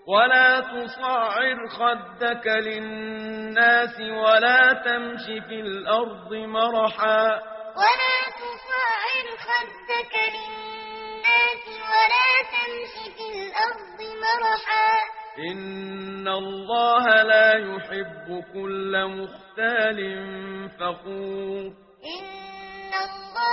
ولا تصعر خدك للناس ولا تمش في الأرض مرحا ولا تصعر خدك للناس ولا تمش في الأرض مرحا إن الله لا يحب كل مختال فخور إن الله